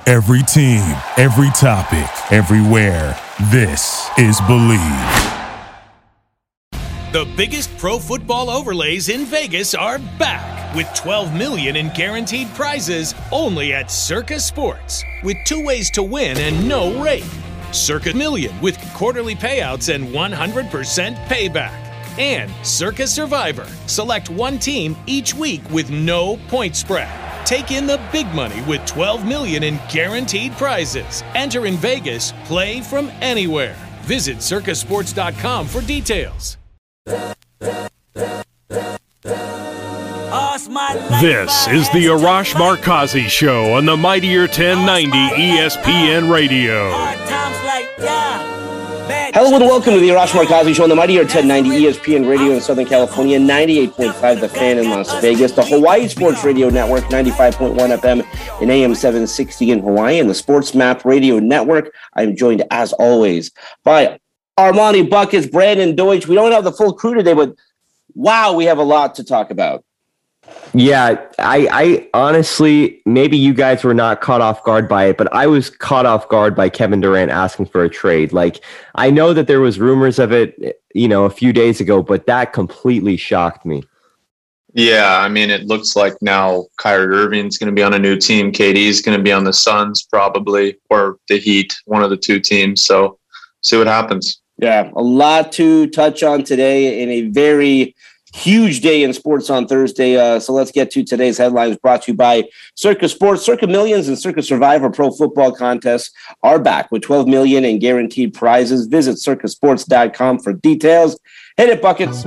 Every team, every topic, everywhere. This is Believe. The biggest pro football overlays in Vegas are back with $12 million in guaranteed prizes only at Circa Sports, with 2 ways to win and no rate. Circa Million with quarterly payouts and 100% payback. And Circa Survivor. Select one team each week with no point spread. Take in the big money with $12 million in guaranteed prizes. Enter in Vegas, play from anywhere. Visit circasports.com for details. This is the Arash Markazi Show on the Mightier 1090 ESPN Radio. Hello and welcome to the Arash Markazi Show on the Mightier 1090 ESPN Radio in Southern California, 98.5 The Fan in Las Vegas, the Hawaii Sports Radio Network, 95.1 FM and AM 760 in Hawaii, and the Sports Map Radio Network. I'm joined, as always, by Armani Buckets, Brandon Deutsch. We don't have the full crew today, but wow, we have a lot to talk about. Yeah, I honestly, maybe you guys were not caught off guard by it, but I was caught off guard by Kevin Durant asking for a trade. Like, I know that there was rumors of it, a few days ago, but that completely shocked me. Yeah, I mean, it looks like now Kyrie Irving's going to be on a new team. KD's going to be on the Suns probably, or the Heat, one of the two teams. So see what happens. Yeah, a lot to touch on today in a very huge day in sports on Thursday. So let's get to today's headlines, brought to you by Circa Sports. Circa Millions and Circa Survivor Pro Football contests are back with $12 million in guaranteed prizes. Visit circasports.com for details. Hit it, Buckets.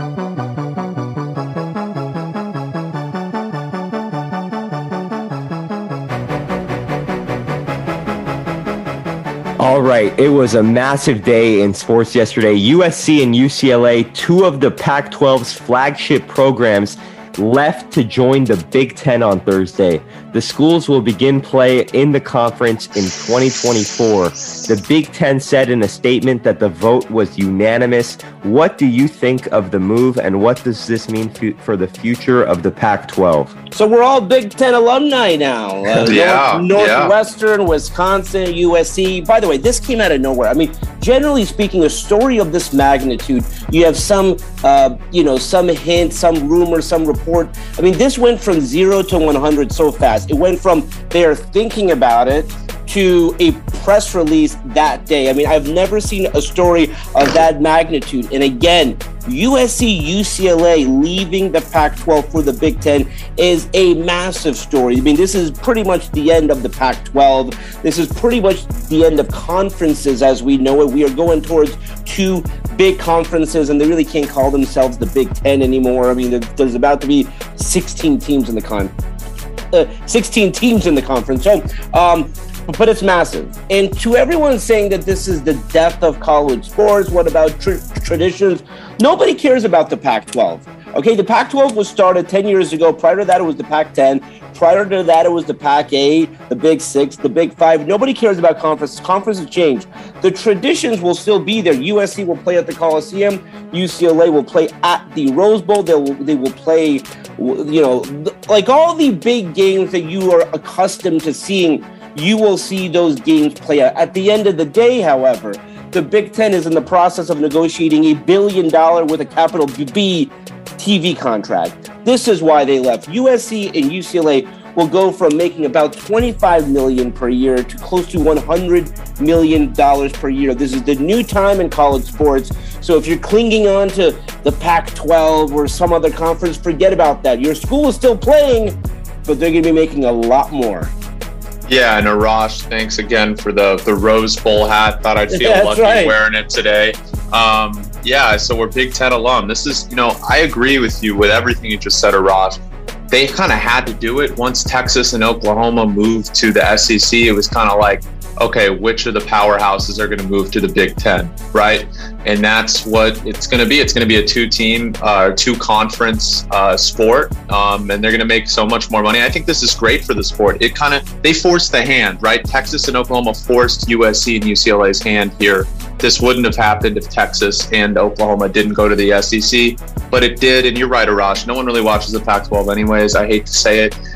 All right, it was a massive day in sports yesterday. USC and UCLA, two of the Pac-12's flagship programs, left to join the Big Ten on Thursday. The schools will begin play in the conference in 2024. The Big Ten said in a statement that the vote was unanimous. What do you think of the move, and what does this mean for the future of the Pac-12? So we're all Big Ten alumni now. Northwestern, Wisconsin, USC. By the way, this came out of nowhere. I mean, generally speaking, a story of this magnitude, you have some hint, some rumor, some report. I mean, this went from 0 to 100 so fast. It went from they're thinking about it to a press release that day. I mean, I've never seen a story of that magnitude. And again, USC, UCLA leaving the Pac-12 for the Big Ten is a massive story. I mean, this is pretty much the end of the Pac-12. This is pretty much the end of conferences as we know it. We are going towards two big conferences, and they really can't call themselves the Big Ten anymore. I mean, there's about to be 16 teams in the conference. So, but it's massive. And to everyone saying that this is the death of college sports, what about traditions? Nobody cares about the Pac-12. Okay, the Pac-12 was started 10 years ago. Prior to that, it was the Pac-10. Prior to that, it was the Pac-8, the Big 6, the Big 5. Nobody cares about conferences. Conferences change. The traditions will still be there. USC will play at the Coliseum. UCLA will play at the Rose Bowl. They will play, like all the big games that you are accustomed to seeing. You will see those games play out. At the end of the day, however, the Big Ten is in the process of negotiating $1 billion with a capital B TV contract. This is why they left. USC and UCLA will go from making about $25 million per year to close to $100 million per year. This is the new time in college sports. So if you're clinging on to the Pac-12 or some other conference, forget about that. Your school is still playing, but they're going to be making a lot more. Yeah, and Arash, thanks again for the Rose Bowl hat. Thought I'd feel lucky wearing it today. So we're Big Ten alum. This is, I agree with you with everything you just said, Arash. They kind of had to do it. Once Texas and Oklahoma moved to the SEC, it was kind of like, okay, which of the powerhouses are going to move to the Big Ten, right? And that's what it's going to be. It's going to be a two-conference sport, and they're going to make so much more money. I think this is great for the sport. They forced the hand, right? Texas and Oklahoma forced USC and UCLA's hand here. This wouldn't have happened if Texas and Oklahoma didn't go to the SEC, but it did. And you're right, Arash. No one really watches the Pac-12 anyways. I hate to say it.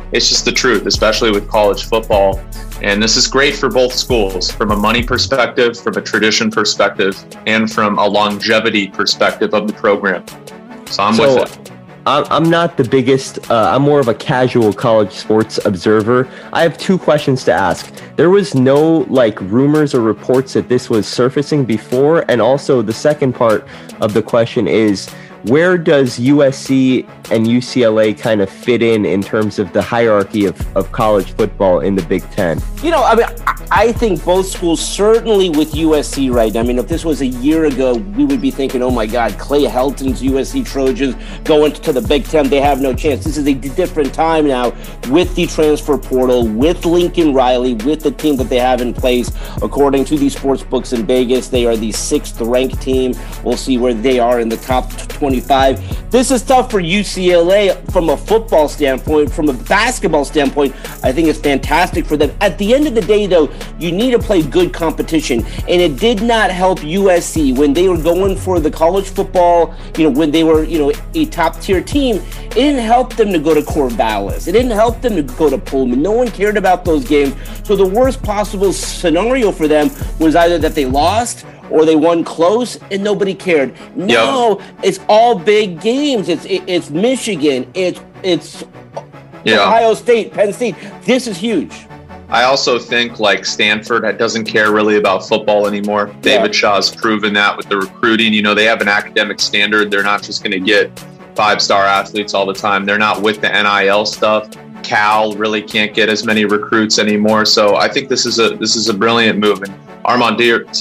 it's just the truth, especially with college football. And this is great for both schools from a money perspective, from a tradition perspective, and from a longevity perspective of the program. So I'm with it. I'm not the biggest, I'm more of a casual college sports observer. I have two questions to ask. There was no rumors or reports that this was surfacing before. And also the second part of the question is, where does USC and UCLA kind of fit in terms of the hierarchy of college football in the Big Ten? I think both schools, certainly with USC right now. I mean, if this was a year ago, we would be thinking, oh my God, Clay Helton's USC Trojans going to the Big Ten. They have no chance. This is a different time now with the transfer portal, with Lincoln Riley, with the team that they have in place. According to the sports books in Vegas, they are the 6th ranked team. We'll see where they are in the top 25. This is tough for UCLA from a football standpoint. From a basketball standpoint, I think it's fantastic for them. At the end of the day, though, you need to play good competition, and it did not help USC when they were going for the college football, when they were, a top-tier team. It didn't help them to go to Corvallis. It didn't help them to go to Pullman. No one cared about those games. So the worst possible scenario for them was either that they lost or they won close and nobody cared. No, It's all big games. It's Michigan. It's Ohio State, Penn State. This is huge. I also think Stanford doesn't care really about football anymore. David Shaw's proven that with the recruiting. They have an academic standard. They're not just going to get 5-star athletes all the time. They're not with the NIL stuff. Cal really can't get as many recruits anymore. So I think this is a brilliant move. And Armand,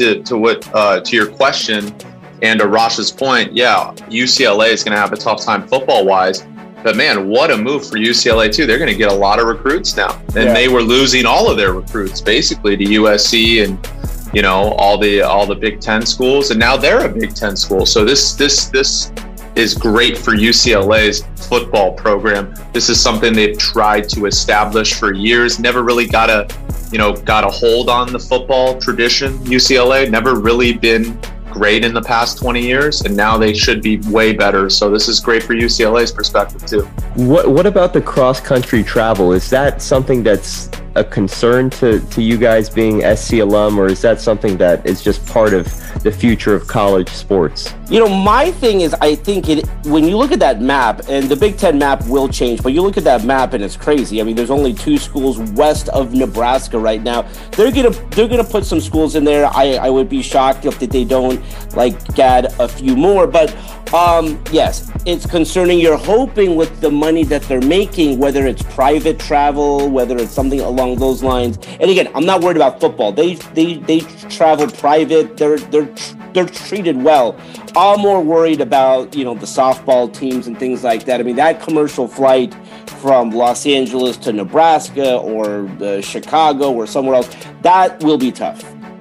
to your question and to Rosh's point, UCLA is going to have a tough time football-wise. But man, what a move for UCLA too. They're going to get a lot of recruits now. And they were losing all of their recruits basically to USC and all the Big Ten schools, and now they're a Big Ten school. So this is great for UCLA's football program. This is something they've tried to establish for years. Never really got a hold on the football tradition. UCLA never really been great in the past 20 years, and now they should be way better. So this is great for UCLA's perspective too. What about the cross-country travel? Is that something that's a concern to you guys being SC alum, or is that something that is just part of the future of college sports? My thing is, I think when you look at that map, and the Big Ten map will change, but you look at that map and it's crazy. I mean, there's only 2 schools west of Nebraska right now. They're gonna put some schools in there. I would be shocked if they don't add a few more. But yes, it's concerning. You're hoping with the money that they're making, whether it's private travel, whether it's something along those lines. And again, I'm not worried about football. They travel private. They're treated well. I'm more worried about the softball teams and things like that. I mean, that commercial flight from Los Angeles to Nebraska or Chicago or somewhere else, that will be tough.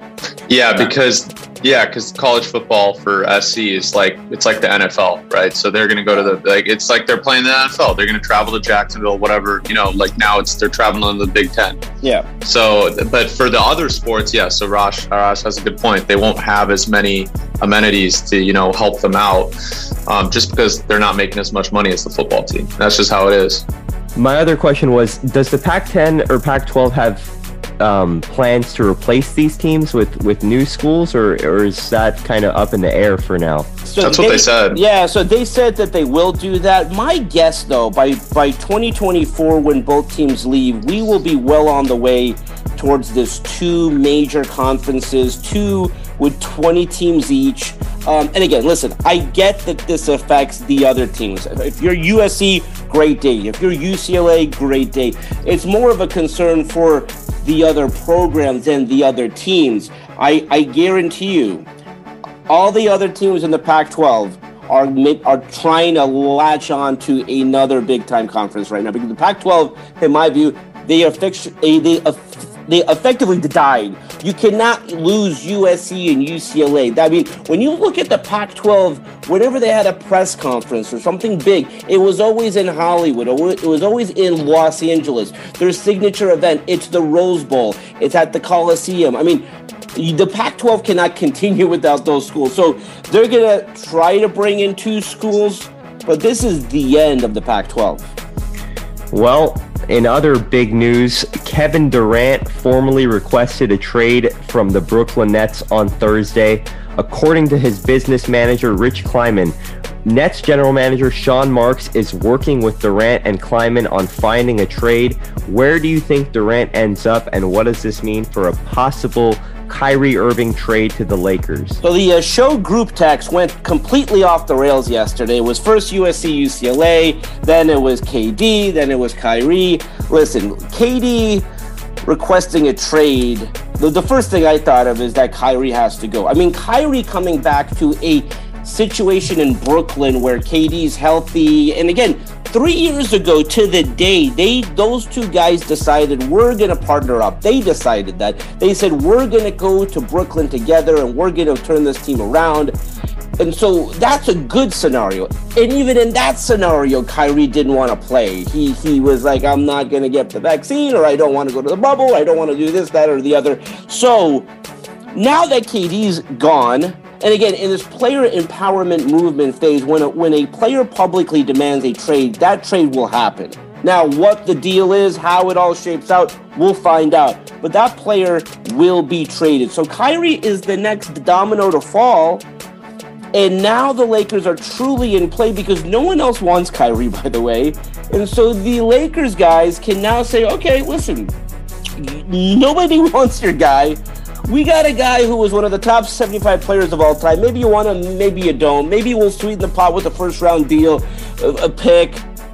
Because college football for SC is it's like the NFL, right? So they're going to go to it's like they're playing the NFL. They're going to travel to Jacksonville, whatever, now they're traveling to the Big Ten. Yeah. So, but for the other sports, so Rosh has a good point. They won't have as many amenities to, help them out just because they're not making as much money as the football team. That's just how it is. My other question was, does the Pac-10 or Pac-12 have plans to replace these teams with new schools, or is that kind of up in the air for now? So that's what they said. Yeah, so they said that they will do that. My guess, though, by 2024, when both teams leave, we will be well on the way towards this 2 major conferences, 2 with 20 teams each. And again, listen, I get that this affects the other teams. If you're USC, great day. If you're UCLA, great day. It's more of a concern for the other programs and the other teams. I guarantee you, all the other teams in the Pac-12 are trying to latch on to another big-time conference right now, because the Pac-12, in my view, they effectively died. You cannot lose USC and UCLA. I mean, when you look at the Pac-12, whenever they had a press conference or something big, it was always in Hollywood. It was always in Los Angeles. Their signature event, it's the Rose Bowl. It's at the Coliseum. I mean, the Pac-12 cannot continue without those schools. So they're going to try to bring in 2 schools, but this is the end of the Pac-12. Well, In other big news, Kevin Durant formally requested a trade from the Brooklyn Nets on Thursday. According to his business manager, Rich Kleiman, Nets general manager Sean Marks is working with Durant and Kleiman on finding a trade. Where do you think Durant ends up, and what does this mean for a possible Kyrie Irving trade to the Lakers? So the show group text went completely off the rails yesterday. It was first USC, UCLA, then it was KD, then it was Kyrie. Listen, KD requesting a trade, the first thing I thought of is that Kyrie has to go. I mean, Kyrie coming back to a situation in Brooklyn where KD's healthy, and again, 3 years ago to the day, those two guys decided we're going to partner up. They decided that. They said we're going to go to Brooklyn together and we're going to turn this team around. And so that's a good scenario. And even in that scenario, Kyrie didn't want to play. He was like, I'm not going to get the vaccine, or I don't want to go to the bubble. I don't want to do this, that, or the other. So now that KD's gone, and again, in this player empowerment movement phase, when a player publicly demands a trade, that trade will happen. Now, what the deal is, how it all shapes out, we'll find out. But that player will be traded. So Kyrie is the next domino to fall. And now the Lakers are truly in play because no one else wants Kyrie, by the way. And so the Lakers guys can now say, okay, listen, nobody wants your guy. We got a guy who was one of the top 75 players of all time. Maybe you want him, maybe you don't. Maybe we'll sweeten the pot with a first-round deal, a pick,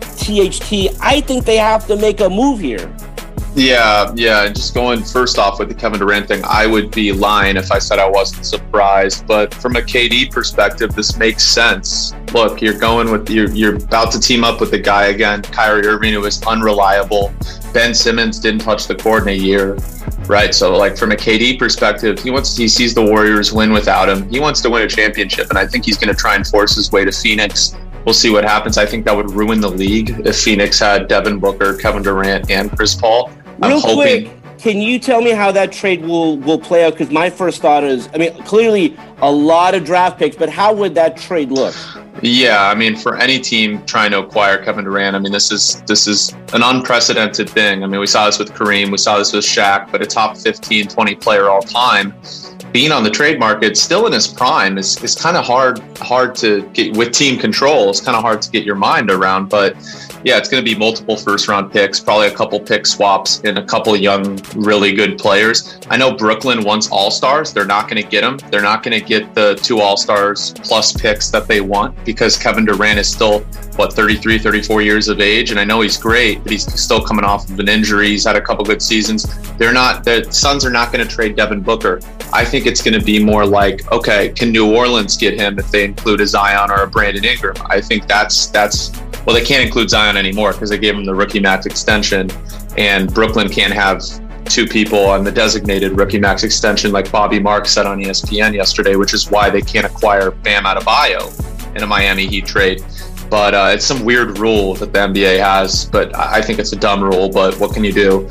THT. I think they have to make a move here. Yeah. And just going first off with the Kevin Durant thing, I would be lying if I said I wasn't surprised. But from a KD perspective, this makes sense. Look, you're about to team up with the guy again, Kyrie Irving, who is unreliable. Ben Simmons didn't touch the court in a year, right? So, like, from a KD perspective, he sees the Warriors win without him. He wants to win a championship, and I think he's going to try and force his way to Phoenix. We'll see what happens. I think that would ruin the league if Phoenix had Devin Booker, Kevin Durant, and Chris Paul. Real quick, can you tell me how that trade will play out? Because my first thought is, I mean, clearly a lot of draft picks, but how would that trade look? Yeah, I mean, for any team trying to acquire Kevin Durant, I mean, this is an unprecedented thing. I mean, we saw this with Kareem, we saw this with Shaq, but a top 15, 20 player all time being on the trade market still in his prime is kind of hard to get with team control. It's kind of hard to get your mind around, but yeah, it's going to be multiple first-round picks, probably a couple pick swaps, and a couple young, really good players. I know Brooklyn wants all-stars. They're not going to get them. They're not going to get the 2 all-stars plus picks that they want because Kevin Durant is still, 33, 34 years of age, and I know he's great, but he's still coming off of an injury. He's had a couple good seasons. The Suns are not going to trade Devin Booker. I think it's going to be more like, okay, can New Orleans get him if they include a Zion or a Brandon Ingram? I think that's well, they can't include Zion anymore because they gave him the rookie max extension, and Brooklyn can't have 2 people on the designated rookie max extension like Bobby Marks said on ESPN yesterday, which is why they can't acquire Bam Adebayo in a Miami Heat trade. But it's some weird rule that the NBA has, but I think it's a dumb rule, but what can you do?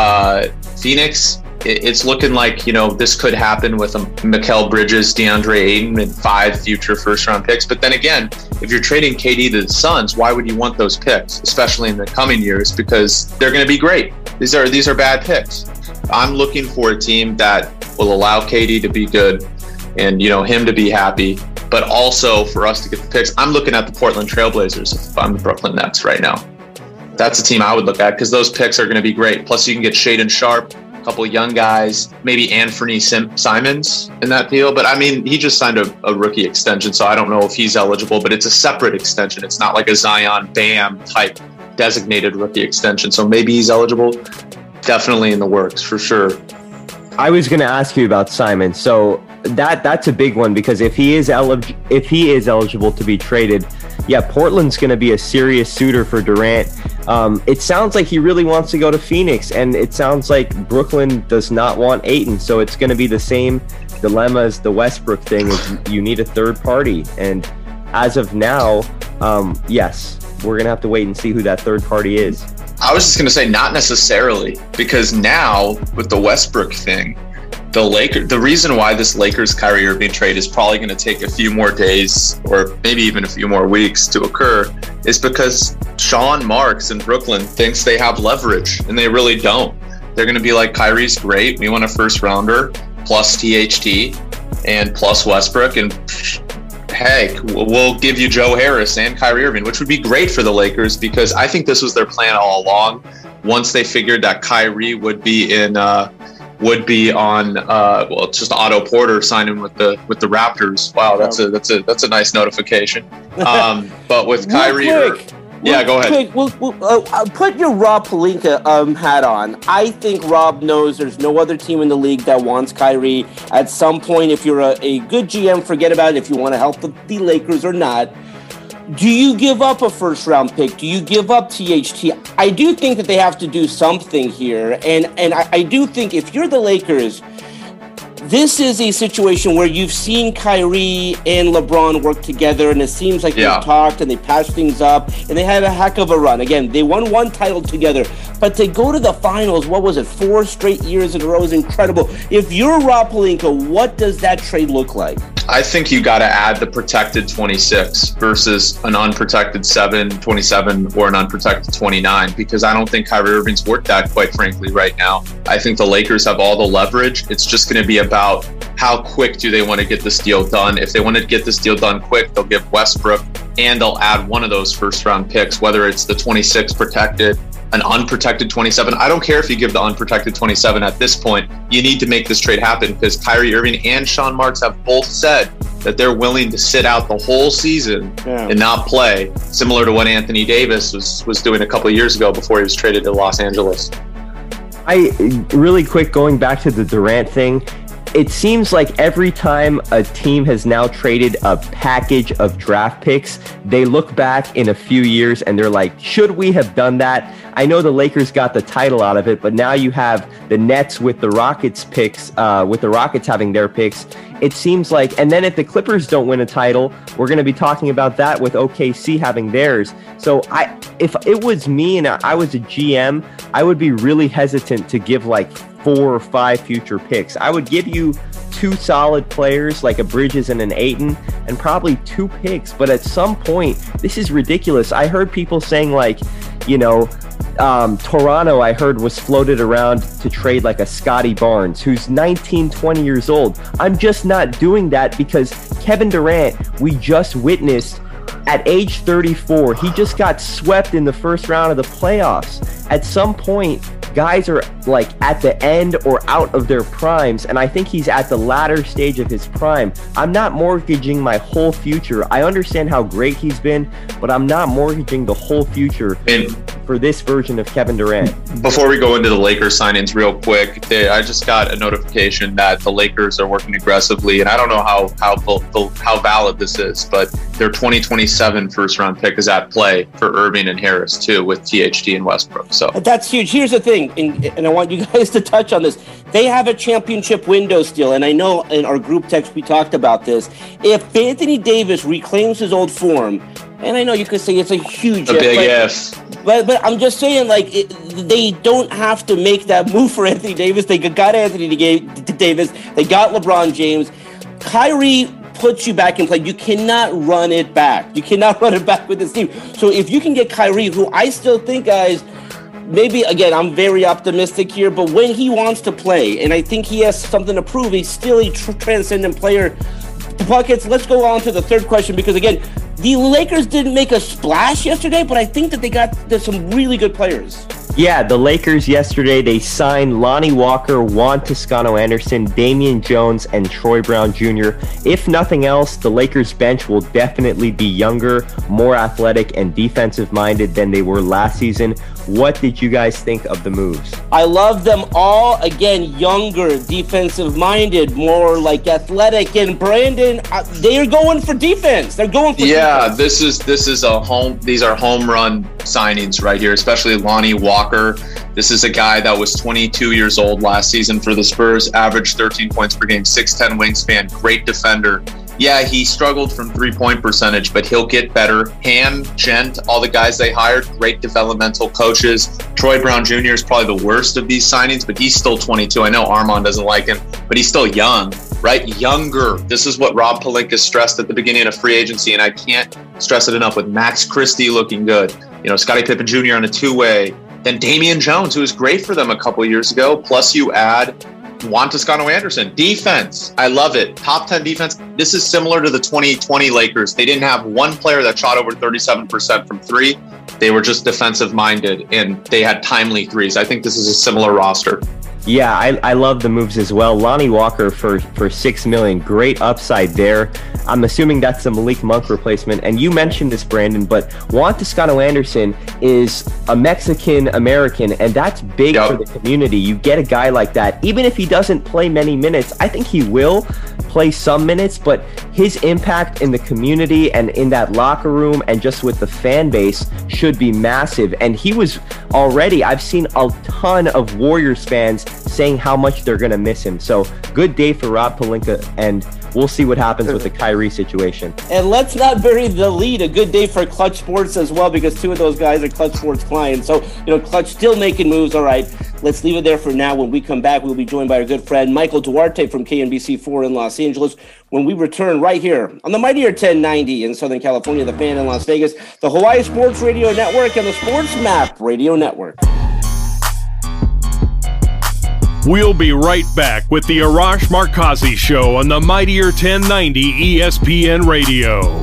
Phoenix, it's looking like, this could happen with Mikal Bridges, DeAndre Ayton, and 5 future first-round picks. But then again, if you're trading KD to the Suns, why would you want those picks, especially in the coming years? Because they're going to be great. These are bad picks. I'm looking for a team that will allow KD to be good and, him to be happy, but also for us to get the picks. I'm looking at the Portland Trailblazers if I'm the Brooklyn Nets right now. That's a team I would look at because those picks are going to be great. Plus, you can get Shaedon Sharpe, a couple of young guys, maybe Anthony Simons in that deal. But I mean, he just signed a rookie extension, so I don't know if he's eligible, but it's a separate extension. It's not like a Zion Bam type designated rookie extension. So maybe he's eligible. Definitely in the works for sure. I was going to ask you about Simons. So that's a big one because if he is eligible to be traded, yeah, Portland's going to be a serious suitor for Durant. It sounds like he really wants to go to Phoenix, and it sounds like Brooklyn does not want Ayton. So it's going to be the same dilemma as the Westbrook thing: is you need a third party. And as of now, yes, we're going to have to wait and see who that third party is. I was just going to say not necessarily, because now with the Westbrook thing, The reason why this Lakers Kyrie Irving trade is probably going to take a few more days or maybe even a few more weeks to occur is because Sean Marks in Brooklyn thinks they have leverage, and they really don't. They're going to be like, Kyrie's great. We want a first rounder plus THT and plus Westbrook, and hey, we'll give you Joe Harris and Kyrie Irving, which would be great for the Lakers, because I think this was their plan all along. Once they figured that Kyrie would be on just Otto Porter signing with the Raptors. Wow, that's a nice notification. But with Kyrie, go ahead. Put your Rob Pelinka hat on. I think Rob knows there's no other team in the league that wants Kyrie. At some point, if you're a good GM, forget about it if you want to help the Lakers or not. Do you give up a first-round pick? Do you give up THT? I do think that they have to do something here, and I do think if you're the Lakers, this is a situation where you've seen Kyrie and LeBron work together, and it seems like they've talked and they patched things up, and they had a heck of a run. Again, they won one title together, but to go to the finals, 4 straight years in a row is incredible. If you're Rob Pelinka, what does that trade look like? I think you got to add the protected 26 versus an unprotected 27, or an unprotected 29, because I don't think Kyrie Irving's worth that, quite frankly, right now. I think the Lakers have all the leverage. It's just going to be about how quick do they want to get this deal done. If they want to get this deal done quick, they'll give Westbrook, and they'll add one of those first-round picks, whether it's the 26 protected, an unprotected 27. I don't care if you give the unprotected 27 at this point. You need to make this trade happen, because Kyrie Irving and Sean Marks have both said that they're willing to sit out the whole season and not play, similar to what Anthony Davis was doing a couple of years ago before he was traded to Los Angeles. Really quick, going back to the Durant thing, it seems like every time a team has now traded a package of draft picks, they look back in a few years and they're like, should we have done that? I know the Lakers got the title out of it, but now you have the Nets with the Rockets picks, with the Rockets having their picks. It seems like, and then if the Clippers don't win a title, we're going to be talking about that with OKC having theirs. So if it was me and I was a GM, I would be really hesitant to give like 4 or 5 future picks. I would give you 2 solid players like a Bridges and an Ayton, and probably 2 picks. But at some point, this is ridiculous. I heard people saying like, Toronto, I heard, was floated around to trade like a Scotty Barnes, who's 19, 20 years old. I'm just not doing that, because Kevin Durant, we just witnessed at age 34, he just got swept in the first round of the playoffs. At some point, guys are like at the end or out of their primes, and I think he's at the latter stage of his prime. I'm not mortgaging my whole future. I understand how great he's been, but I'm not mortgaging the whole future for this version of Kevin Durant. Before we go into the Lakers signings real quick, I just got a notification that the Lakers are working aggressively, and I don't know how valid this is, but their 2027 first round pick is at play for Irving and Harris too, with THT and Westbrook. So that's huge. Here's the thing, and I want you guys to touch on this. They have a championship window still, and I know in our group text we talked about this. If Anthony Davis reclaims his old form, and I know you could say it's a huge big if. But I'm just saying, like, they don't have to make that move for Anthony Davis. They got Anthony Davis. They got LeBron James. Kyrie puts you back in play. You cannot run it back. You cannot run it back with this team. So if you can get Kyrie, who I still think, guys, maybe, again, I'm very optimistic here, but when he wants to play, and I think he has something to prove, he's still a transcendent player. Buckets, let's go on to the third question, because, again, the Lakers didn't make a splash yesterday, but I think that there's some really good players. Yeah, the Lakers yesterday, they signed Lonnie Walker, Juan Toscano-Anderson, Damian Jones, and Troy Brown Jr. If nothing else, the Lakers bench will definitely be younger, more athletic, and defensive-minded than they were last season. What did you guys think of the moves? I love them all. Again, younger, defensive-minded, more like athletic. And Brandon, they're going for defense. They're going for defense. These are home run signings right here, especially Lonnie Walker. This is a guy that was 22 years old last season for the Spurs, averaged 13 points per game, 6'10" wingspan, great defender. Yeah, he struggled from 3-point percentage, but he'll get better. Gent, all the guys they hired, great developmental coaches. Troy Brown Jr. is probably the worst of these signings, but he's still 22. I know Armand doesn't like him. but he's still young, right? Younger. This is what Rob Pelinka stressed at the beginning of free agency, and I can't stress it enough with Max Christie looking good. Scottie Pippen Jr. on a two-way. Then Damian Jones, who was great for them a couple years ago. Plus you add Juan Toscano-Anderson. Defense, I love it. Top 10 defense. This is similar to the 2020 Lakers. They didn't have one player that shot over 37% from three. They were just defensive-minded, and they had timely threes. I think this is a similar roster. Yeah, I love the moves as well. Lonnie Walker for $6 million, great upside there. I'm assuming that's the Malik Monk replacement. And you mentioned this, Brandon, but Juan Toscano-Anderson is a Mexican-American, and that's big for the community. You get a guy like that, even if he doesn't play many minutes. I think he will play some minutes, but his impact in the community and in that locker room and just with the fan base should be massive. And he was already, I've seen a ton of Warriors fans saying how much they're going to miss him. So good day for Rob Pelinka, and we'll see what happens with the Kyrie situation. And let's not bury the lead. A good day for Clutch Sports as well, because two of those guys are Clutch Sports clients. So, Clutch still making moves. All right, let's leave it there for now. When we come back, we'll be joined by our good friend Michael Duarte from KNBC4 in Los Angeles. When we return right here on the Mightier 1090 in Southern California, the Fan in Las Vegas, the Hawaii Sports Radio Network, and the Sports Map Radio Network. We'll be right back with the Arash Markazi Show on the Mightier 1090 ESPN Radio.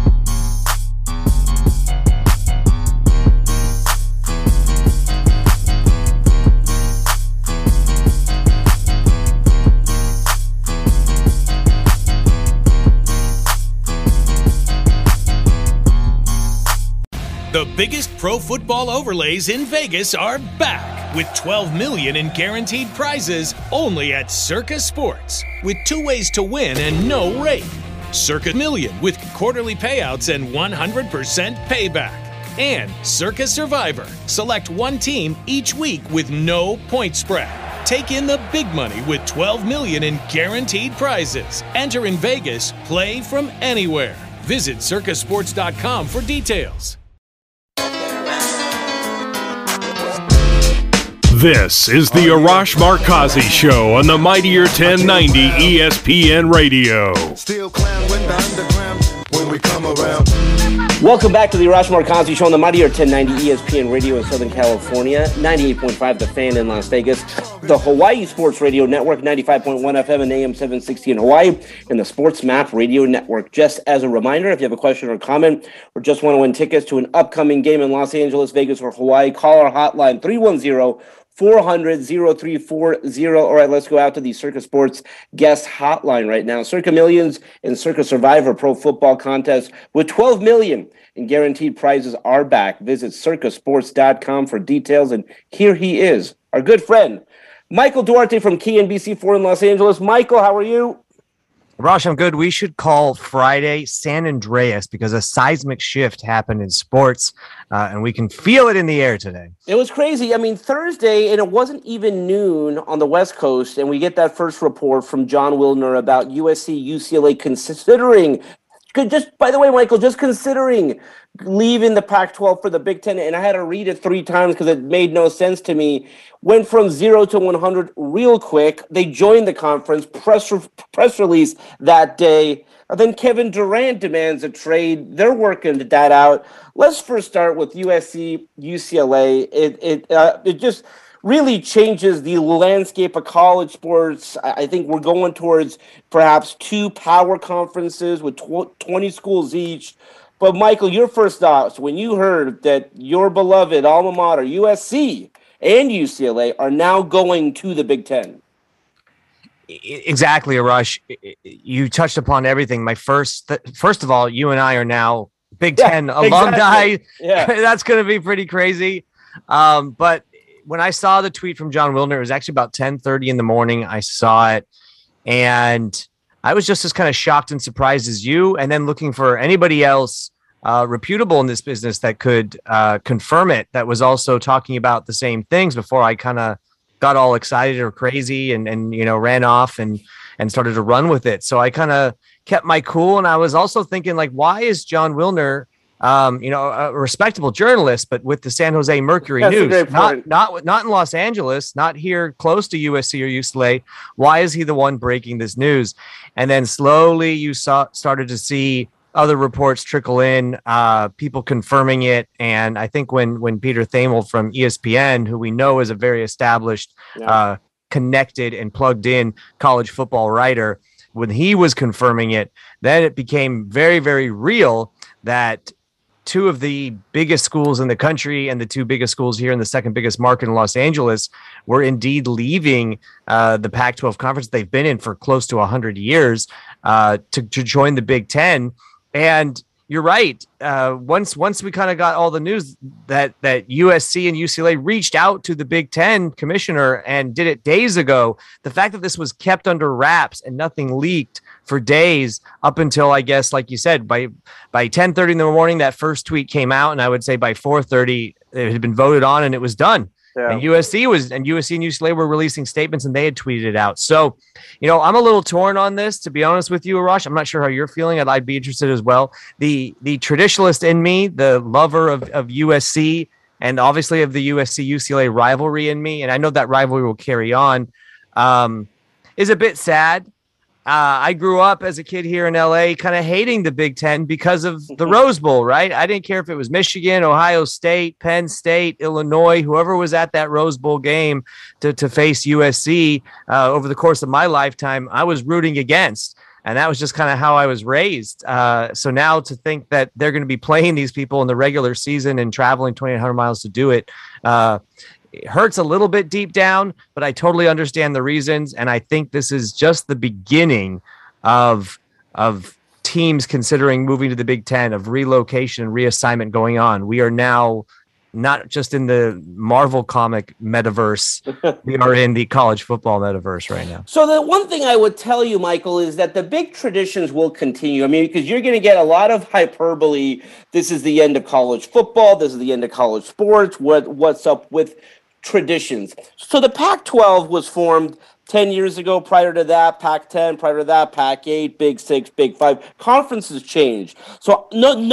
The biggest pro football overlays in Vegas are back with $12 million in guaranteed prizes only at Circa Sports, with 2 ways to win and no rate. Circa Million with quarterly payouts and 100% payback. And Circa Survivor. Select one team each week with no point spread. Take in the big money with $12 million in guaranteed prizes. Enter in Vegas, play from anywhere. Visit circasports.com for details. This is the Arash Markazi Show on the Mightier 1090 ESPN Radio. Still clown when the underground when we come around. Welcome back to the Arash Markazi Show on the Mightier 1090 ESPN Radio in Southern California, 98.5 The Fan in Las Vegas, the Hawaii Sports Radio Network, 95.1 FM and AM 760 in Hawaii, and the Sports Map Radio Network. Just as a reminder, if you have a question or comment or just want to win tickets to an upcoming game in Los Angeles, Vegas, or Hawaii, call our hotline 310-400-0340. All right, let's go out to the Circa Sports guest hotline right now. Circa Millions and Circa Survivor Pro Football Contest with $12 million in guaranteed prizes are back. Visit circasports.com for details. And here he is, our good friend, Michael Duarte from KNBC4 in Los Angeles. Michael, how are you? Rosh, I'm good. We should call Friday San Andreas because a seismic shift happened in sports, and we can feel it in the air today. It was crazy. I mean, Thursday, and it wasn't even noon on the West Coast, and we get that first report from John Wilner about USC, UCLA considering, just by the way, Michael, just considering leaving the Pac-12 for the Big Ten, and I had to read it 3 times because it made no sense to me. Went from 0 to 100 real quick. They joined the conference, press release that day. And then Kevin Durant demands a trade. They're working that out. Let's first start with USC, UCLA. It just really changes the landscape of college sports. I think we're going towards perhaps 2 power conferences with 20 schools each. But, Michael, your first thoughts when you heard that your beloved alma mater, USC and UCLA, are now going to the Big Ten? Exactly, Arash. You touched upon everything. First of all, you and I are now Big Ten alumni. Exactly. Yeah. That's going to be pretty crazy. But when I saw the tweet from John Wilner, it was actually about 10:30 in the morning. I saw it, and I was just as kind of shocked and surprised as you, and then looking for anybody else reputable in this business that could confirm it, that was also talking about the same things before I kind of got all excited or crazy and ran off and started to run with it. So I kind of kept my cool, and I was also thinking, like, why is John Wilner a respectable journalist, but with the San Jose Mercury That's News, not in Los Angeles, not here close to USC or UCLA. Why is he the one breaking this news? And then slowly you started to see other reports trickle in, people confirming it. And I think when Peter Thamel from ESPN, who we know is a very established, connected and plugged in college football writer, when he was confirming it, then it became very, very real that two of the biggest schools in the country and the two biggest schools here in the second biggest market in Los Angeles were indeed leaving the Pac-12 conference they've been in for close to 100 years to join the Big Ten. And you're right. Once we kind of got all the news that USC and UCLA reached out to the Big Ten commissioner and did it days ago, the fact that this was kept under wraps and nothing leaked for days up until, I guess, like you said, by 10:30 in the morning, that first tweet came out, and I would say by 4:30 it had been voted on and it was done. Yeah. And USC and UCLA were releasing statements and they had tweeted it out. So, I'm a little torn on this, to be honest with you, Arash. I'm not sure how you're feeling. I'd be interested as well. The traditionalist in me, the lover of USC and obviously of the USC UCLA rivalry in me, and I know that rivalry will carry on, is a bit sad. I grew up as a kid here in LA kind of hating the Big Ten because of the Rose Bowl, right? I didn't care if it was Michigan, Ohio State, Penn State, Illinois, whoever was at that Rose Bowl game to face USC over the course of my lifetime, I was rooting against. And that was just kind of how I was raised. So now to think that they're going to be playing these people in the regular season and traveling 2,800 miles to do it, it hurts a little bit deep down, but I totally understand the reasons. And I think this is just the beginning of teams considering moving to the Big Ten, of relocation and reassignment going on. We are now not just in the Marvel comic metaverse. We are in the college football metaverse right now. So the one thing I would tell you, Michael, is that the big traditions will continue. I mean, because you're going to get a lot of hyperbole. This is the end of college football. This is the end of college sports. What's up with traditions? So the Pac-12 was formed 10 years ago. Prior to that, Pac-10. Prior to that, Pac-8, Big 6, Big 5. Conferences changed. So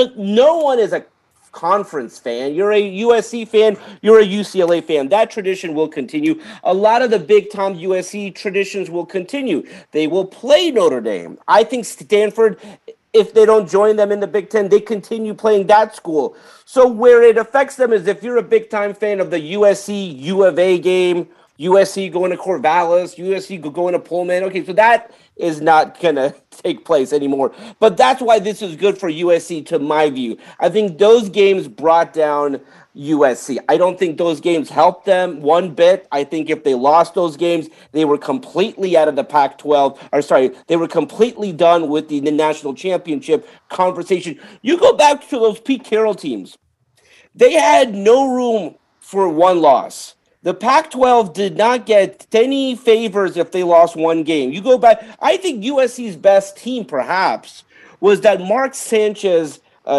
no one is a conference fan. You're a USC fan. You're a UCLA fan. That tradition will continue. A lot of the big-time USC traditions will continue. They will play Notre Dame. I think Stanford, if they don't join them in the Big Ten, they continue playing that school. So where it affects them is if you're a big-time fan of the USC U of A game, USC going to Corvallis, USC going to Pullman. Okay, so that is not going to take place anymore. But that's why this is good for USC, to my view. I think those games brought down USC. I don't think those games helped them one bit. I think if they lost those games, they were completely out of the Pac-12. They were completely done with the national championship conversation. You go back to those Pete Carroll teams. They had no room for one loss. The Pac-12 did not get any favors if they lost one game. You go back, I think USC's best team perhaps was that Mark Sanchez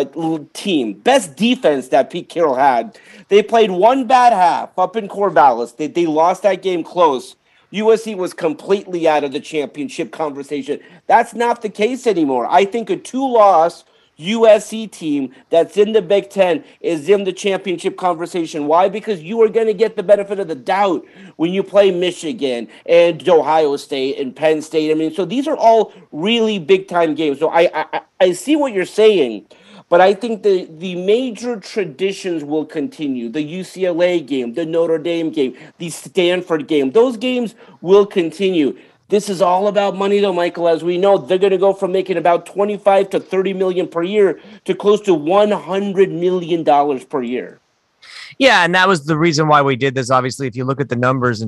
team, best defense that Pete Carroll had. They played one bad half up in Corvallis. They lost that game close. USC was completely out of the championship conversation. That's not the case anymore. I think a two-loss USC team that's in the Big Ten is in the championship conversation. Why? Because you are going to get the benefit of the doubt when you play Michigan and Ohio State and Penn State. I mean, so these are all really big-time games. So I see what you're saying, but I think the major traditions will continue. The UCLA game, the Notre Dame game, the Stanford game, those games will continue. This is all about money, though, Michael. As we know, they're going to go from making about $25 to $30 million per year to close to $100 million per year. Yeah, and that was the reason why we did this. Obviously, if you look at the numbers in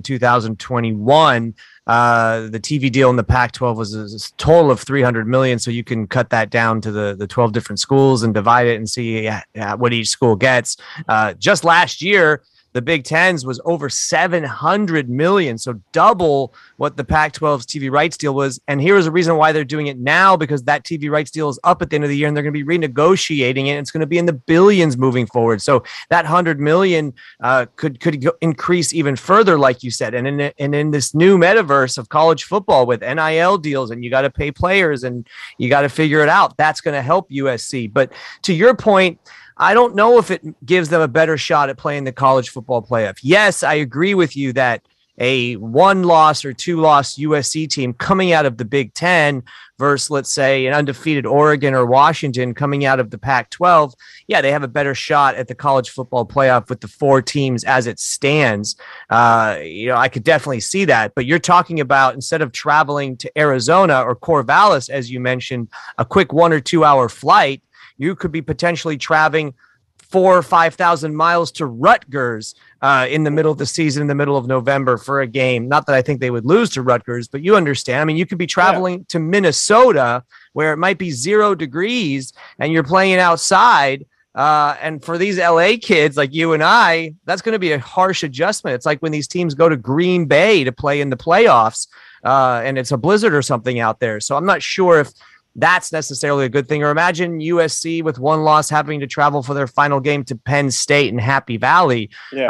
2021, the TV deal in the Pac-12 was a total of $300 million. So you can cut that down to the 12 different schools and divide it and see what each school gets. Just last year, the Big Ten's was over $700 million, so double what the Pac-12's TV rights deal was. And here's a reason why they're doing it now, because that TV rights deal is up at the end of the year, and they're going to be renegotiating it. It's going to be in the billions moving forward. So that $100 million could increase even further, like you said. And in this new metaverse of college football with NIL deals, and you got to pay players, and you got to figure it out, that's going to help USC. But to your point, I don't know if it gives them a better shot at playing the college football playoff. Yes, I agree with you that a 1-loss or 2-loss USC team coming out of the Big Ten versus, let's say, an undefeated Oregon or Washington coming out of the Pac-12, yeah, they have a better shot at the college football playoff with the 4 teams as it stands. I could definitely see that. But you're talking about, instead of traveling to Arizona or Corvallis, as you mentioned, a quick 1 or 2 hour flight, you could be potentially traveling 4,000 or 5,000 miles to Rutgers in the middle of the season, in the middle of November for a game. Not that I think they would lose to Rutgers, but you understand. I mean, you could be traveling to Minnesota where it might be 0 degrees and you're playing outside. And for these LA kids like you and I, that's going to be a harsh adjustment. It's like when these teams go to Green Bay to play in the playoffs and it's a blizzard or something out there. So I'm not sure if that's necessarily a good thing. Or imagine USC with 1 loss having to travel for their final game to Penn State in Happy Valley,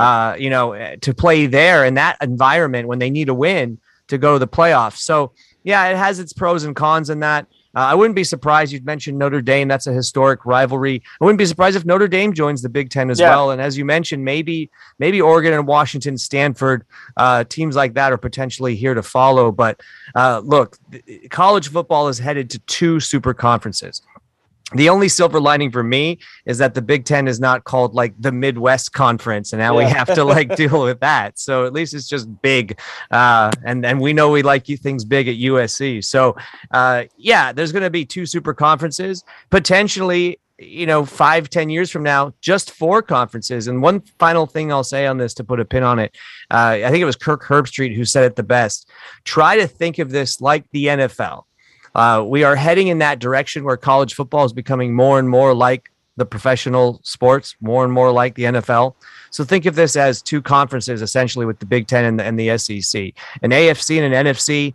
to play there in that environment when they need a win to go to the playoffs. So, yeah, it has its pros and cons in that. I wouldn't be surprised. You'd mentioned Notre Dame. That's a historic rivalry. I wouldn't be surprised if Notre Dame joins the Big Ten as well. And as you mentioned, maybe Oregon and Washington, Stanford, teams like that are potentially here to follow. But look, college football is headed to 2 super conferences. The only silver lining for me is that the Big Ten is not called like the Midwest Conference, and now we have to deal with that. So at least it's just big, and we know we like things big at USC. So there's going to be 2 super conferences, potentially 5-10 years from now, just 4 conferences. And one final thing I'll say on this to put a pin on it, I think it was Kirk Herbstreit who said it the best. Try to think of this like the NFL. We are heading in that direction where college football is becoming more and more like the professional sports, more and more like the NFL. So think of this as 2 conferences, essentially, with the Big Ten and the SEC. An AFC and an NFC,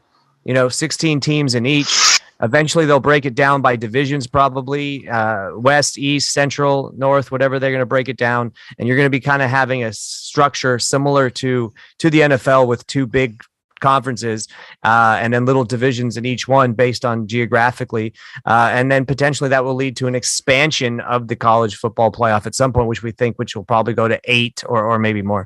16 teams in each. Eventually, they'll break it down by divisions, probably West, East, Central, North, whatever they're going to break it down. And you're going to be kind of having a structure similar to the NFL with 2 big conferences and then little divisions in each one based on geographically. And then potentially that will lead to an expansion of the college football playoff at some point, which will probably go to 8 or maybe more.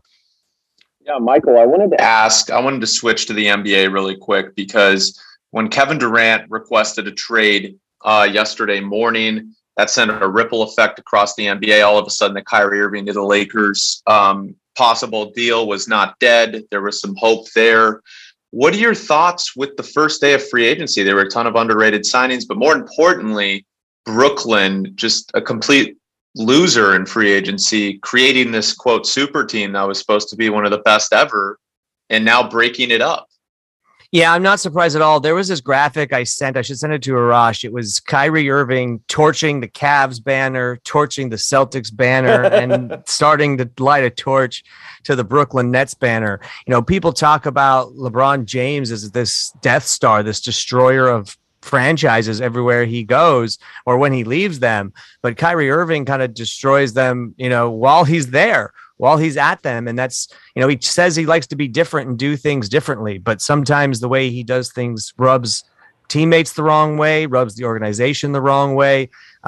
Yeah, Michael, I wanted to switch to the NBA really quick, because when Kevin Durant requested a trade yesterday morning, that sent a ripple effect across the NBA. All of a sudden, the Kyrie Irving to the Lakers possible deal was not dead. There was some hope there. What are your thoughts with the first day of free agency? There were a ton of underrated signings, but more importantly, Brooklyn, just a complete loser in free agency, creating this, quote, super team that was supposed to be one of the best ever, and now breaking it up. Yeah, I'm not surprised at all. There was this graphic I should send it to Arash. It was Kyrie Irving torching the Cavs banner, torching the Celtics banner, and starting to light a torch to the Brooklyn Nets banner. People talk about LeBron James as this Death Star, this destroyer of franchises everywhere he goes or when he leaves them. But Kyrie Irving kind of destroys them, while he's there, while he's at them. And that's, he says he likes to be different and do things differently, but sometimes the way he does things rubs teammates the wrong way, rubs the organization the wrong way.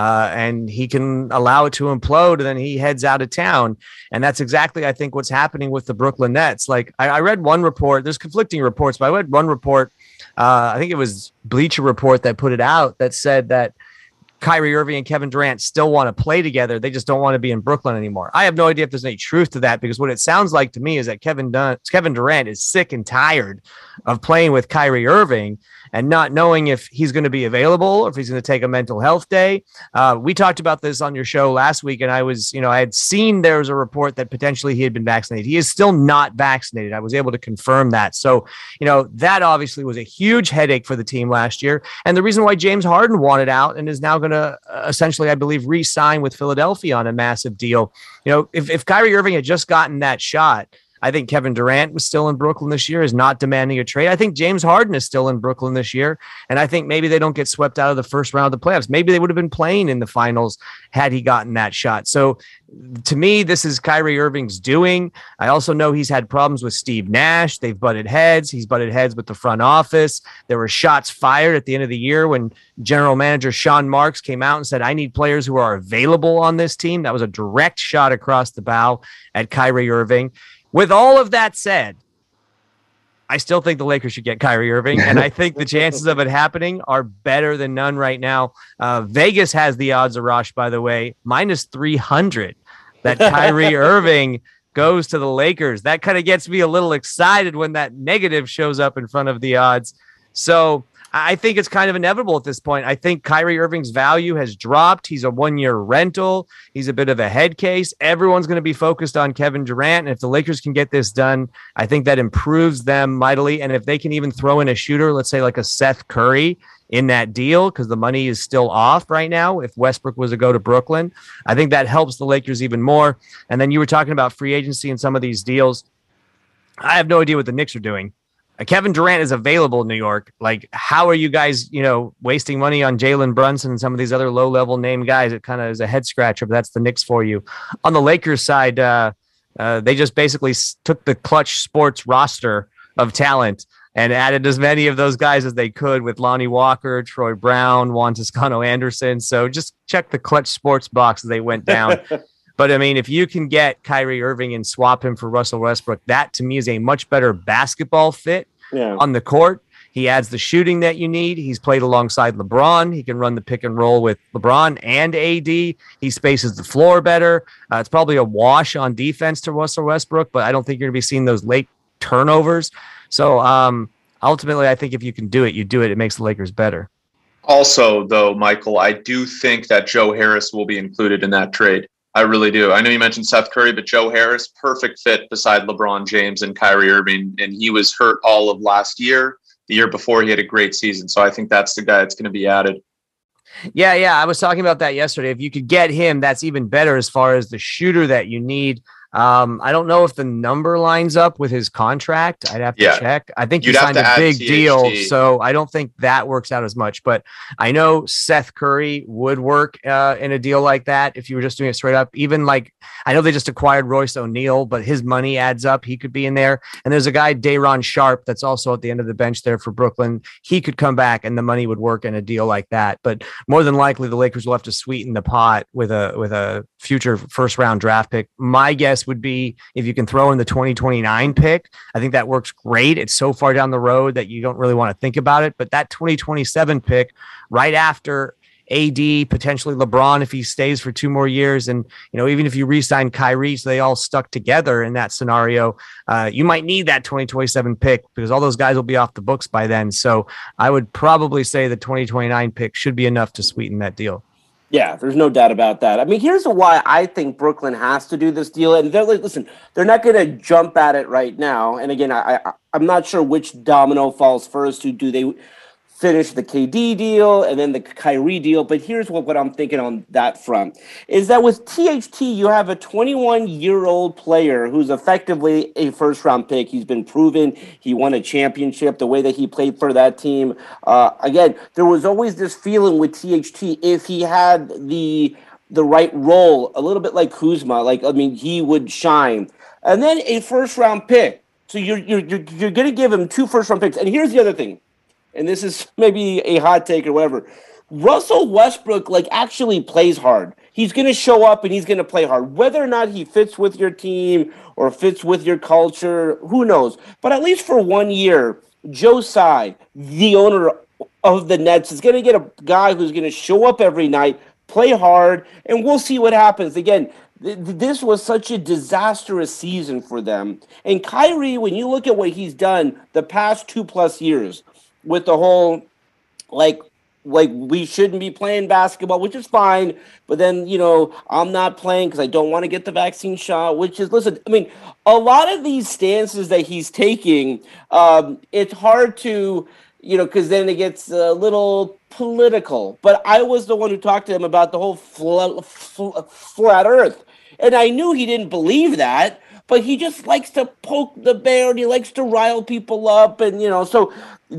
And he can allow it to implode, and then he heads out of town. And that's exactly, I think, what's happening with the Brooklyn Nets. Like I read one report, there's conflicting reports, but I read one report, I think it was Bleacher Report that put it out, that said that Kyrie Irving and Kevin Durant still want to play together. They just don't want to be in Brooklyn anymore. I have no idea if there's any truth to that, because what it sounds like to me is that Kevin Durant is sick and tired of playing with Kyrie Irving, and not knowing if he's going to be available or if he's going to take a mental health day. We talked about this on your show last week, and I had seen there was a report that potentially he had been vaccinated. He is still not vaccinated. I was able to confirm that. So, that obviously was a huge headache for the team last year. And the reason why James Harden wanted out and is now going to essentially, I believe, re-sign with Philadelphia on a massive deal. If Kyrie Irving had just gotten that shot, I think Kevin Durant was still in Brooklyn this year, is not demanding a trade. I think James Harden is still in Brooklyn this year. And I think maybe they don't get swept out of the first round of the playoffs. Maybe they would have been playing in the finals had he gotten that shot. So to me, this is Kyrie Irving's doing. I also know he's had problems with Steve Nash. They've butted heads. He's butted heads with the front office. There were shots fired at the end of the year when general manager Sean Marks came out and said, I need players who are available on this team. That was a direct shot across the bow at Kyrie Irving. With all of that said, I still think the Lakers should get Kyrie Irving, and I think the chances of it happening are better than none right now. Vegas has the odds, Arash, by the way, -300 that Kyrie Irving goes to the Lakers. That kind of gets me a little excited when that negative shows up in front of the odds. So I think it's kind of inevitable at this point. I think Kyrie Irving's value has dropped. He's a one-year rental. He's a bit of a head case. Everyone's going to be focused on Kevin Durant. And if the Lakers can get this done, I think that improves them mightily. And if they can even throw in a shooter, let's say like a Seth Curry in that deal, because the money is still off right now, if Westbrook was to go to Brooklyn, I think that helps the Lakers even more. And then you were talking about free agency and some of these deals. I have no idea what the Knicks are doing. Kevin Durant is available in New York. Like, how are you guys, wasting money on Jalen Brunson and some of these other low-level name guys? It kind of is a head scratcher, but that's the Knicks for you. On the Lakers side, they just basically took the Clutch Sports roster of talent and added as many of those guys as they could with Lonnie Walker, Troy Brown, Juan Toscano Anderson. So just check the Clutch Sports box as they went down. But, I mean, if you can get Kyrie Irving and swap him for Russell Westbrook, that to me is a much better basketball fit on the court. He adds the shooting that you need. He's played alongside LeBron. He can run the pick and roll with LeBron and AD. He spaces the floor better. It's probably a wash on defense to Russell Westbrook, but I don't think you're going to be seeing those late turnovers. So ultimately, I think if you can do it, you do it. It makes the Lakers better. Also, though, Michael, I do think that Joe Harris will be included in that trade. I really do. I know you mentioned Seth Curry, but Joe Harris, perfect fit beside LeBron James and Kyrie Irving. And he was hurt all of last year. The year before, he had a great season. So I think that's the guy that's going to be added. Yeah. I was talking about that yesterday. If you could get him, that's even better as far as the shooter that you need. I don't know if the number lines up with his contract. I'd have to check. I think he signed a big deal, so I don't think that works out as much. But I know Seth Curry would work in a deal like that if you were just doing it straight up. Even like, I know they just acquired Royce O'Neal, but his money adds up. He could be in there. And there's a guy, Day'Ron Sharp, that's also at the end of the bench there for Brooklyn. He could come back and the money would work in a deal like that. But more than likely, the Lakers will have to sweeten the pot with a future first round draft pick. My guess would be if you can throw in the 2029 pick. I think that works great. It's so far down the road that you don't really want to think about it. But that 2027 pick right after AD, potentially LeBron if he stays for 2 more years, and even if you re-sign Kyrie, so they all stuck together in that scenario, you might need that 2027 pick because all those guys will be off the books by then. So I would probably say the 2029 pick should be enough to sweeten that deal. Yeah, there's no doubt about that. I mean, here's why I think Brooklyn has to do this deal. And they're like, listen, they're not going to jump at it right now. And again, I'm not sure which domino falls first. Do they finish the KD deal and then the Kyrie deal? But here's what I'm thinking on that front is that with THT, you have a 21-year-old player who's effectively a first-round pick. He's been proven. He won a championship the way that he played for that team. Again, there was always this feeling with THT, if he had the right role, a little bit like Kuzma, he would shine. And then a first-round pick. So you're going to give him 2 first-round picks. And here's the other thing. And this is maybe a hot take or whatever. Russell Westbrook actually plays hard. He's going to show up and he's going to play hard. Whether or not he fits with your team or fits with your culture, who knows? But at least for 1 year, Joe Tsai, the owner of the Nets, is going to get a guy who's going to show up every night, play hard, and we'll see what happens. Again, this was such a disastrous season for them. And Kyrie, when you look at what he's done the past 2+ years, with the whole, like we shouldn't be playing basketball, which is fine. But then, I'm not playing because I don't want to get the vaccine shot, which is, listen, I mean, a lot of these stances that he's taking, it's hard to, because then it gets a little political. But I was the one who talked to him about the whole flat earth. And I knew he didn't believe that, but he just likes to poke the bear and he likes to rile people up. And, so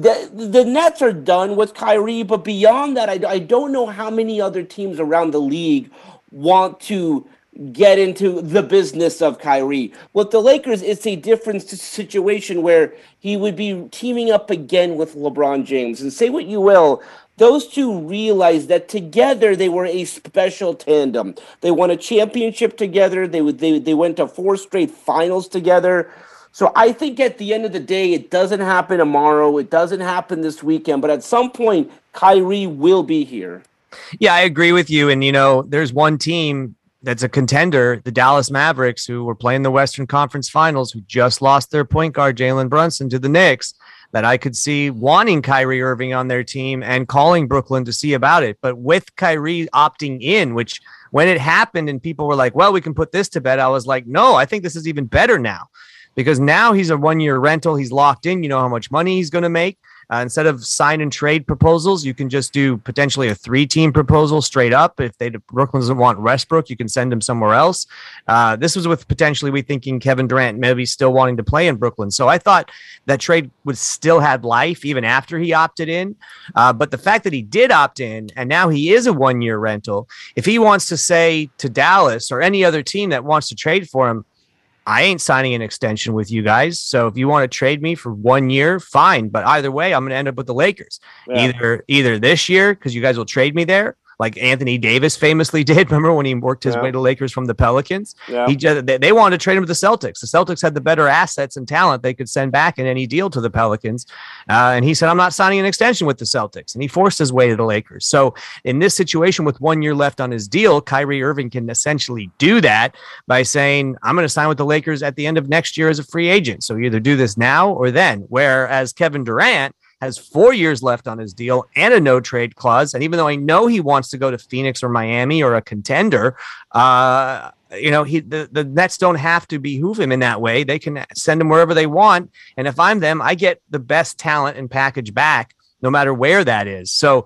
the Nets are done with Kyrie. But beyond that, I don't know how many other teams around the league want to get into the business of Kyrie. With the Lakers, it's a different situation where he would be teaming up again with LeBron James. And say what you will, those two realized that together they were a special tandem. They won a championship together. They went to 4 straight finals together. So I think at the end of the day, it doesn't happen tomorrow. It doesn't happen this weekend. But at some point, Kyrie will be here. Yeah, I agree with you. And, there's one team that's a contender, the Dallas Mavericks, who were playing the Western Conference Finals, who just lost their point guard, Jalen Brunson, to the Knicks, that I could see wanting Kyrie Irving on their team and calling Brooklyn to see about it. But with Kyrie opting in, which when it happened and people were like, well, we can put this to bed, I was like, no, I think this is even better now, because now he's a 1-year rental. He's locked in. You know how much money he's going to make. Instead of sign and trade proposals, you can just do potentially a 3-team proposal straight up. If Brooklyn doesn't want Westbrook, you can send him somewhere else. This was with potentially we thinking Kevin Durant maybe still wanting to play in Brooklyn. So I thought that trade would still had life even after he opted in. But the fact that he did opt in and now he is a 1-year rental, if he wants to say to Dallas or any other team that wants to trade for him, I ain't signing an extension with you guys. So if you want to trade me for 1 year, fine. But either way, I'm going to end up with the Lakers. Yeah. Either this year, because you guys will trade me there, like Anthony Davis famously did. Remember when he worked his way to Lakers from the Pelicans? Yeah. They wanted to trade him to the Celtics. The Celtics had the better assets and talent they could send back in any deal to the Pelicans. And he said, I'm not signing an extension with the Celtics. And he forced his way to the Lakers. So in this situation with 1 year left on his deal, Kyrie Irving can essentially do that by saying, I'm going to sign with the Lakers at the end of next year as a free agent. So you either do this now or then. Whereas Kevin Durant has 4 years left on his deal and a no trade clause. And even though I know he wants to go to Phoenix or Miami or a contender, the Nets don't have to behoove him in that way. They can send him wherever they want. And if I'm them, I get the best talent and package back, no matter where that is. So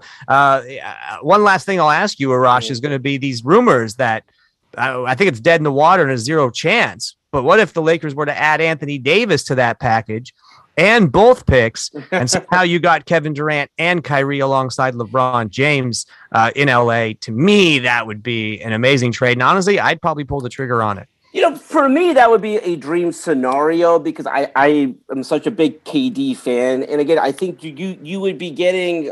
one last thing I'll ask you, Arash, is going to be these rumors that I think it's dead in the water and a zero chance. But what if the Lakers were to add Anthony Davis to that package and both picks, and somehow you got Kevin Durant and Kyrie alongside LeBron James in LA? To me, that would be an amazing trade. And honestly, I'd probably pull the trigger on it. For me, that would be a dream scenario because I am such a big KD fan. And again, I think you would be getting,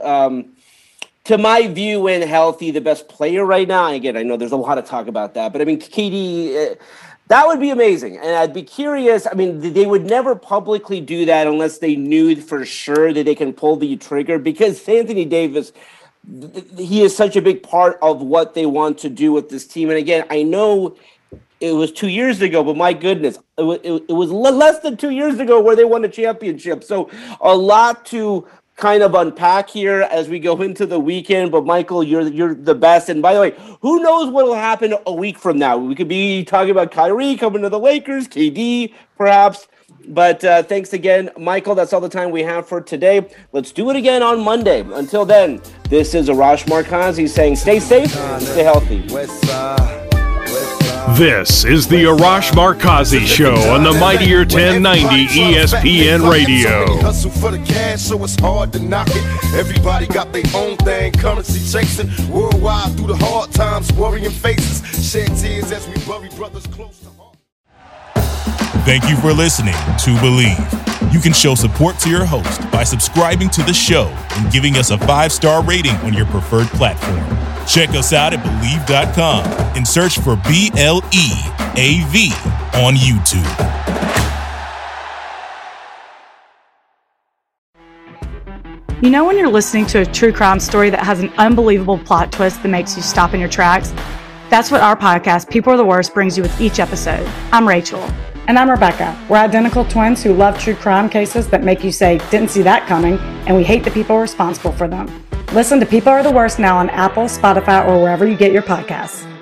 to my view, when healthy, the best player right now. And again, I know there's a lot of talk about that, but I mean, KD... that would be amazing. And I'd be curious. I mean, they would never publicly do that unless they knew for sure that they can pull the trigger, because Anthony Davis, he is such a big part of what they want to do with this team. And again, I know it was 2 years ago, but my goodness, it was less than 2 years ago where they won a championship. So a lot to kind of unpack here as we go into the weekend. But Michael, you're the best. And by the way, who knows what will happen a week from now? We could be talking about Kyrie coming to the Lakers, KD perhaps. But thanks again, Michael. That's all the time we have for today. Let's do it again on Monday. Until then, this is Arash Markazi saying stay safe, stay healthy. This is the Arash Markazi Show on the Mightier 1090 ESPN Radio. Hustle for the cash, so it's hard to knock it. Everybody got their own thing, currency chasing. Worldwide through the hard times, worrying faces. Shed tears as we bury brothers close to heart. Thank you for listening to Believe. You can show support to your host by subscribing to the show and giving us a 5-star rating on your preferred platform. Check us out at Believe.com and search for BLEAV on YouTube. You know when you're listening to a true crime story that has an unbelievable plot twist that makes you stop in your tracks? That's what our podcast, People Are the Worst, brings you with each episode. I'm Rachel. And I'm Rebecca. We're identical twins who love true crime cases that make you say, didn't see that coming, and we hate the people responsible for them. Listen to People Are the Worst now on Apple, Spotify, or wherever you get your podcasts.